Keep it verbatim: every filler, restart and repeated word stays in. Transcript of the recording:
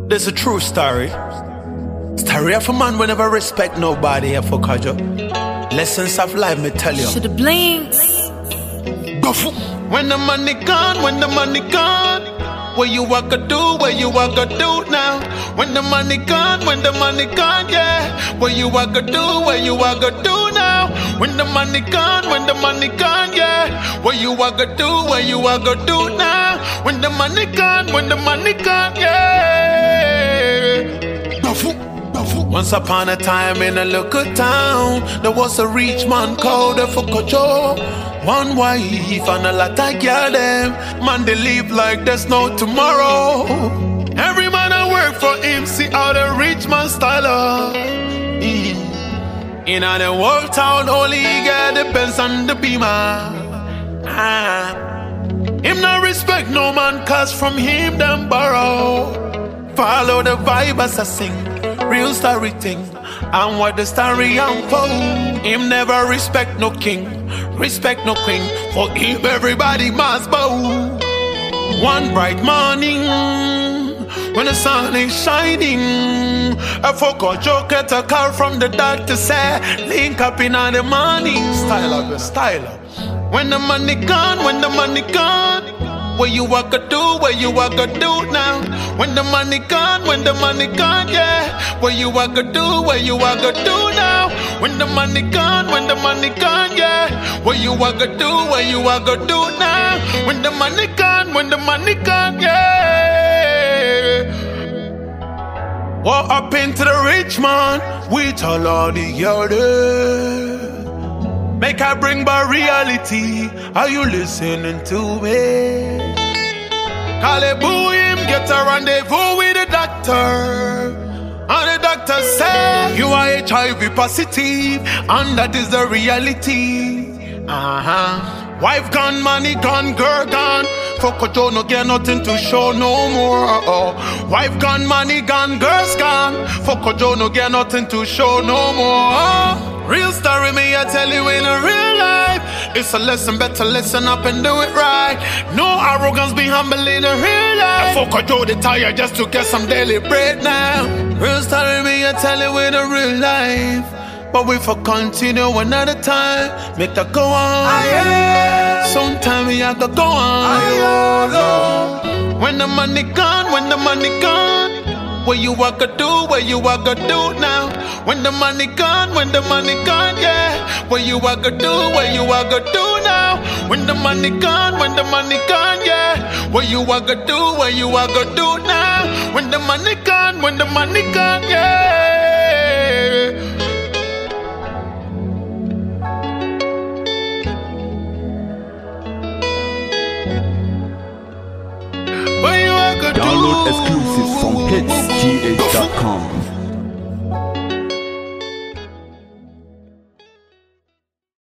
This a true story. Story of a man will never respect nobody here for Kajo. Lessons of life, me tell you. Shoulda blinks. When the money gone, when the money gone, what you walk a do, what you walk a do now. When the money gone, when the money gone, yeah. What you walk a do, what you walk a do now. When the money gone, when the money gone, yeah. What you walk a do, what you walk a do now. When the money gone, when the money gone, yeah. Once upon a time in a local town, there was a rich man called Fukojo. One wife and a lot of girl them. Man, they live like there's no tomorrow. Every man I work for him, see how the rich man style up. Mm. In a the whole town, only he get the Benz and the Beamer. Ah. Him not respect no man, cause from him them borrow. Follow the vibe as I sing, real story thing, and what the story unfold. Him never respect no king, respect no queen. For him everybody must bow. One bright morning, when the sun is shining, a folk joke at a car from the doctor say, link up in the morning. Style up, style up. When the money gone, when the money gone, what you walk a do, what you walk a do now. When the money gone, when the money gone, yeah. What you walk a do, what you walk a do now. When the money gone, when the money gone, yeah. What you walk a do, what you walk a do now. When the money gone, when the money gone, yeah. What happened to the rich man with all of the other? Make I bring back reality. Are you listening to me? Call it boo him, get a rendezvous with the doctor. And the doctor say you are H I V positive, and that is the reality. Uh-huh. Wife gone, money gone, girl gone. Fuck a Joe, no get nothing to show no more. Uh-oh. Wife gone, money gone, girls gone. Fuck a Joe, no get nothing to show no more. Uh, real story, me I tell you in a real life. It's a lesson, better listen up and do it right. No arrogance, be humble in a real life. Fuck a Joe, they tired just to get some daily bread now. Real story, me I tell you in a real life. But we for continue another time, make that go on. Sometime we have to go on. When the money gone, when the money gone, what you walk a do, what you walk a do now. When the money gone, when the money gone, yeah. What you walk a do, what you walk a do now. When the money gone, when the money gone, yeah. What you walk a do, what you walk a do now. When the money gone, when the money gone, yeah. Download exclusives from hits g h dot com.